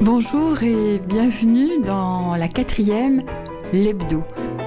Bonjour et bienvenue dans la 4e, l'hebdo.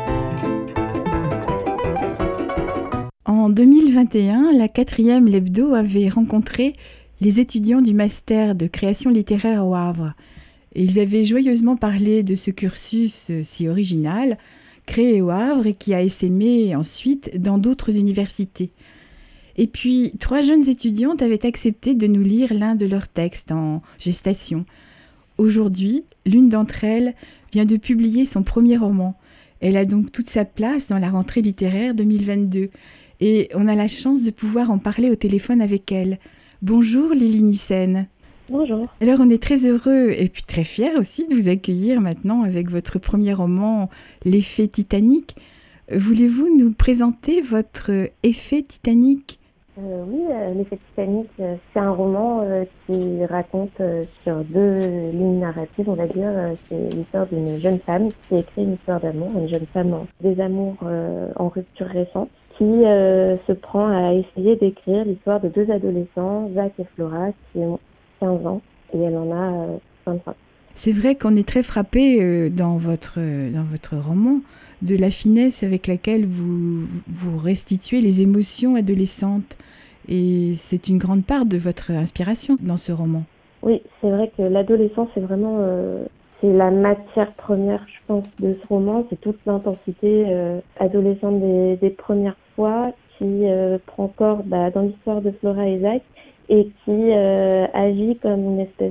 En 2021, la 4e, l'hebdo avait rencontré les étudiants du master de création littéraire au Havre. Et ils avaient joyeusement parlé de ce cursus si original, créé au Havre et qui a essaimé ensuite dans d'autres universités. Et puis, 3 jeunes étudiantes avaient accepté de nous lire l'un de leurs textes en gestation. Aujourd'hui, l'une d'entre elles vient de publier son premier roman. Elle a donc toute sa place dans la rentrée littéraire 2022. Et on a la chance de pouvoir en parler au téléphone avec elle. Bonjour Lily Nissen. Bonjour. Alors on est très heureux et puis très fiers aussi de vous accueillir maintenant avec votre premier roman, L'effet Titanic. Voulez-vous nous présenter votre effet Titanic ? Oui, L'effet Titanic, c'est un roman qui raconte sur 2 lignes narratives, on va dire. C'est l'histoire d'une jeune femme qui écrit une histoire d'amour, une jeune femme en désamour en rupture récente, qui se prend à essayer d'écrire l'histoire de 2 adolescents, Zach et Flora, qui ont 15 ans, et elle en a 25. C'est vrai qu'on est très frappé dans votre roman de la finesse avec laquelle vous restituez les émotions adolescentes. Et c'est une grande part de votre inspiration dans ce roman. Oui, c'est vrai que l'adolescence, c'est vraiment c'est la matière première, je pense, de ce roman. C'est toute l'intensité adolescente des premières fois qui prend corps dans l'histoire de Flora et Zach et qui agit comme une espèce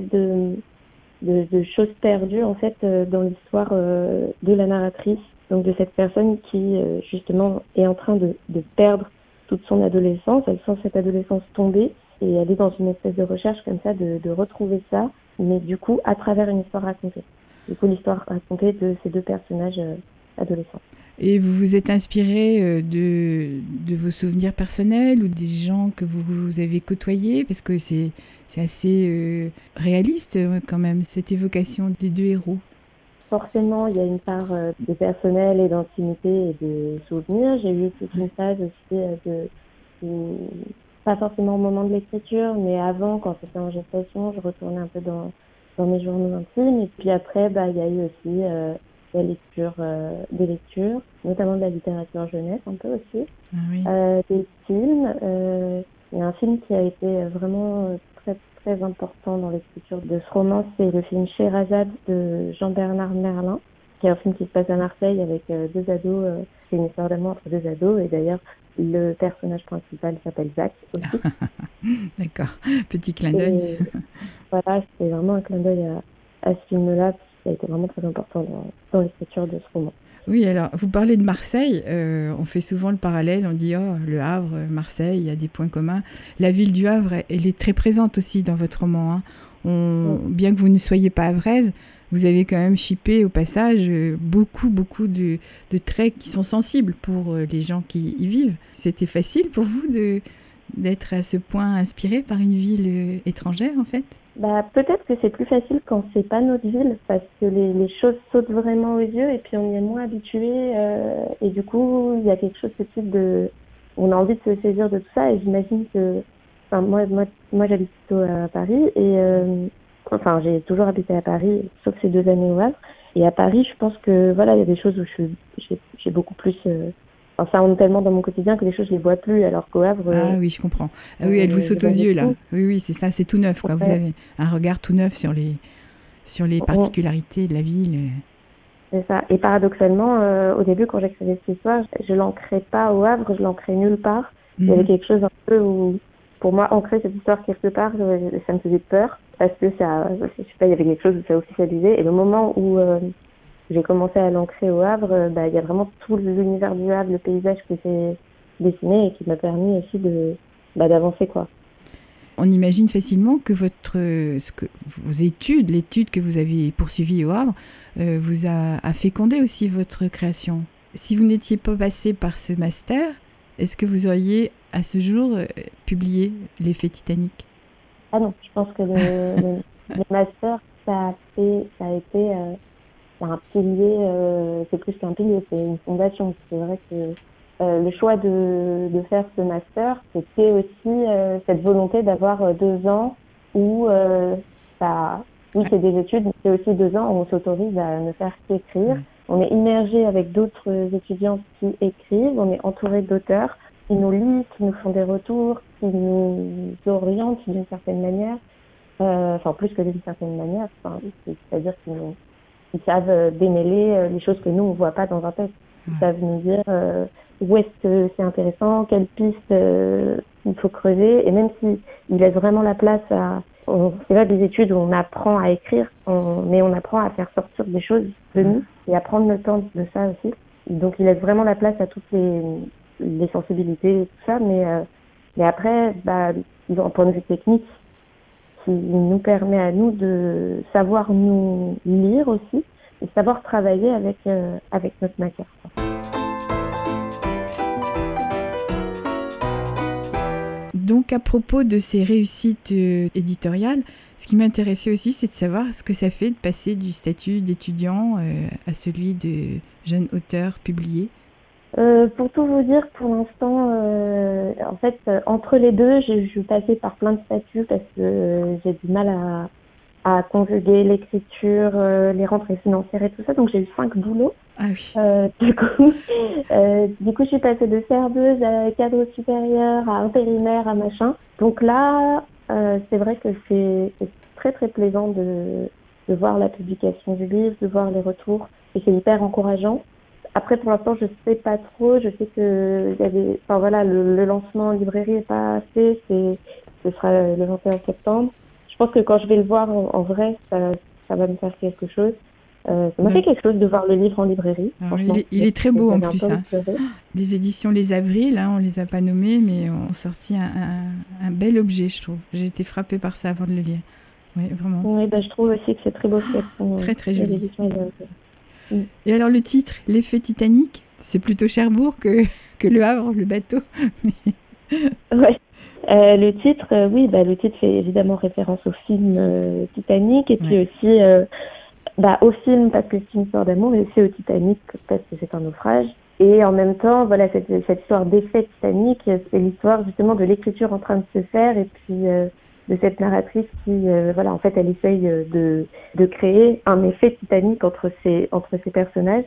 de chose perdue en fait dans l'histoire de la narratrice, donc de cette personne qui justement est en train de perdre toute son adolescence. Elle sent cette adolescence tomber et elle est dans une espèce de recherche comme ça de retrouver ça, mais du coup à travers une histoire racontée. Du coup l'histoire racontée de ces 2 personnages adolescents. Et vous vous êtes inspiré de vos souvenirs personnels ou des gens que vous avez côtoyés, parce que c'est assez réaliste quand même, cette évocation des 2 héros. Forcément, il y a une part de personnel et d'intimité et de souvenirs. J'ai eu toute une phase aussi pas forcément au moment de l'écriture, mais avant, quand j'étais en gestation, je retournais un peu dans mes journaux intimes. Et puis après, il y a eu aussi des lectures, notamment de la littérature jeunesse, un peu aussi. Ah oui. Des films. Il y a un film qui a été vraiment très très important dans l'écriture de ce roman, c'est le film Scheherazade de Jean-Bernard Merlin, qui est un film qui se passe à Marseille avec 2 ados. C'est une histoire d'amour entre 2 ados et d'ailleurs le personnage principal s'appelle Zach aussi. D'accord, petit clin d'œil. Voilà, c'est vraiment un clin d'œil à ce film-là, qui a été vraiment très important dans l'écriture de ce roman. Oui, alors vous parlez de Marseille, on fait souvent le parallèle, on dit oh le Havre, Marseille, il y a des points communs. La ville du Havre, elle est très présente aussi dans votre roman. Bien que vous ne soyez pas havraise, vous avez quand même chippé au passage beaucoup de traits qui sont sensibles pour les gens qui y vivent. C'était facile pour vous d'être à ce point inspiré par une ville étrangère en fait ? Peut-être que c'est plus facile quand c'est pas notre ville, parce que les choses sautent vraiment aux yeux et puis on y est moins habitué et du coup il y a quelque chose de on a envie de se saisir de tout ça. Et j'imagine que moi j'habite plutôt à Paris et j'ai toujours habité à Paris sauf ces 2 années au Havre, et à Paris je pense que voilà, il y a des choses où j'ai beaucoup plus ça rentre tellement dans mon quotidien que les choses je les vois plus, alors qu'au Havre ah oui, je comprends. Ah oui, elle vous saute aux yeux là. Oui, c'est ça, c'est tout neuf quoi. Ouais. Vous avez un regard tout neuf sur les particularités de la ville. C'est ça. Et paradoxalement, au début, quand j'écrivais cette histoire, je l'ancrais pas au Havre, je l'ancrais nulle part. Il y avait quelque chose un peu où, pour moi, ancrer cette histoire quelque part, ça me faisait peur, parce que ça, je sais pas, il y avait quelque chose où ça officialisait. Et le moment où j'ai commencé à l'ancrer au Havre, il y a vraiment tout l'univers du Havre, le paysage qui s'est dessiné et qui m'a permis aussi d'avancer, quoi. On imagine facilement que vos études, l'étude que vous avez poursuivie au Havre, vous a fécondé aussi votre création. Si vous n'étiez pas passé par ce master, est-ce que vous auriez à ce jour publié L'effet Titanic ? Ah non, je pense que le master, ça a été c'est un pilier, c'est plus qu'un pilier, c'est une fondation. C'est vrai que le choix de faire ce master, c'était aussi cette volonté d'avoir 2 ans où ça Oui, c'est des études, mais c'est aussi 2 ans où on s'autorise à ne faire qu'écrire. On est immergé avec d'autres étudiants qui écrivent, on est entouré d'auteurs qui nous lisent, qui nous font des retours, qui nous orientent d'une certaine manière, enfin plus que d'une certaine manière, enfin, c'est-à-dire qu'ils savent démêler les choses que nous on voit pas dans un texte. Ils savent nous dire où est-ce que c'est intéressant, quelle piste il faut creuser, et même s'ils laissent vraiment la place à... C'est pas des études où on apprend à écrire, mais on apprend à faire sortir des choses de nous et à prendre le temps de ça aussi. Donc ils laissent vraiment la place à toutes les sensibilités et tout ça, mais après, ils ont un point de vue technique qui nous permet à nous de savoir nous lire aussi et savoir travailler avec notre matière, quoi. Donc, à propos de ces réussites éditoriales, ce qui m'intéressait aussi, c'est de savoir ce que ça fait de passer du statut d'étudiant à celui de jeune auteur publié. Pour tout vous dire, pour l'instant, en fait, entre les deux, je suis passée par plein de statuts parce que j'ai du mal à conjuguer l'écriture, les rentrées financières et tout ça. Donc, j'ai eu 5 boulots. Ah oui. Du coup, je suis passée de serveuse à cadre supérieur, à intérimaire, à machin. Donc là, c'est vrai que c'est très très plaisant de voir la publication du livre, de voir les retours, et c'est hyper encourageant. Après, pour l'instant, je sais pas trop. Je sais que il y a des, enfin voilà, le lancement en librairie est pas fait. Ce sera le 21 septembre. Je pense que quand je vais le voir en vrai, ça va me faire quelque chose. Ça m'a fait quelque chose de voir le livre en librairie. Alors, il est très beau en plus. Les éditions Les Avrils, on les a pas nommées, mais ont sorti un bel objet, je trouve. J'ai été frappée par ça avant de le lire. Oui, vraiment. Oui, je trouve aussi que c'est très beau ce qu'elles font. Très très joli. Et alors le titre, L'effet Titanic, c'est plutôt Cherbourg que Le Havre, le bateau. Ouais. Le titre, le titre fait évidemment référence au film Titanic, et puis aussi au film parce que c'est une histoire d'amour, et aussi au Titanic parce que c'est un naufrage. Et en même temps, voilà, cette histoire d'effet Titanic, c'est l'histoire justement de l'écriture en train de se faire, et puis de cette narratrice qui, en fait, elle essaye de créer un effet Titanic entre ces personnages.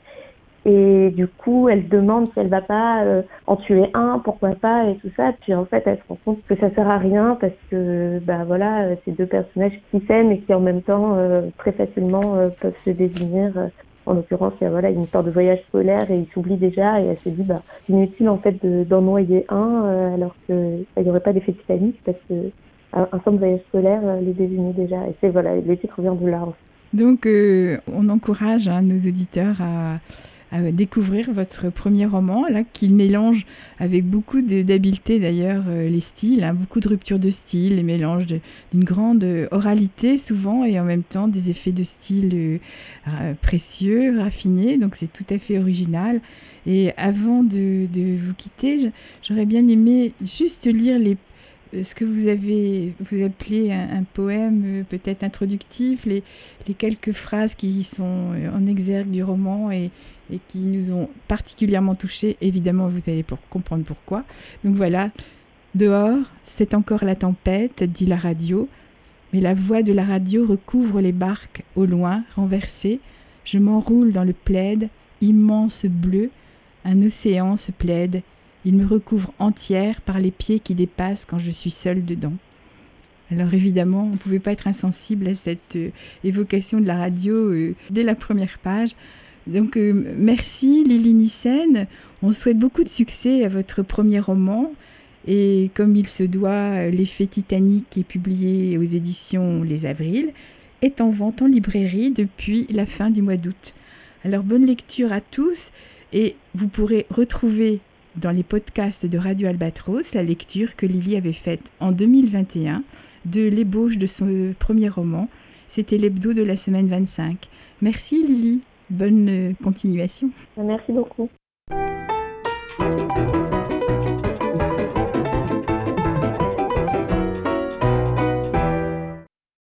Et du coup, elle se demande si elle va pas en tuer un, pourquoi pas, et tout ça. Puis en fait, elle se rend compte que ça sert à rien parce que, c'est 2 personnages qui s'aiment et qui en même temps très facilement peuvent se désunir. En l'occurrence, il y a une histoire de voyage scolaire et ils s'oublient déjà, et elle se dit, inutile en fait d'en noyer un alors que il n'y aurait pas d'effet Titanic parce que un simple voyage scolaire les désunit déjà. Et c'est le titre vient de là. Donc, on encourage nos auditeurs à découvrir votre premier roman, là, qui mélange avec beaucoup d'habileté d'ailleurs les styles, beaucoup de ruptures de style, les mélanges d'une grande oralité souvent, et en même temps des effets de style précieux, raffinés, donc c'est tout à fait original. Et avant de vous quitter, j'aurais bien aimé juste lire ce que vous appelez un poème peut-être introductif, les quelques phrases qui sont en exergue du roman et qui nous ont particulièrement touchés. Évidemment, vous allez comprendre pourquoi. Donc voilà, dehors, c'est encore la tempête, dit la radio, mais la voix de la radio recouvre les barques au loin, renversées. Je m'enroule dans le plaid, immense bleu, un océan se plaide. Il me recouvre entière par les pieds qui dépassent quand je suis seule dedans. Alors évidemment, on ne pouvait pas être insensible à cette évocation de la radio dès la première page. Donc merci Lily Nissen, on souhaite beaucoup de succès à votre premier roman, et comme il se doit, L'effet Titanic est publié aux éditions Les Avrils, est en vente en librairie depuis la fin du mois d'août. Alors bonne lecture à tous, et vous pourrez retrouver dans les podcasts de Radio Albatros la lecture que Lily avait faite en 2021 de l'ébauche de son premier roman. C'était l'hebdo de la semaine 25. Merci Lily. Bonne continuation. Merci beaucoup.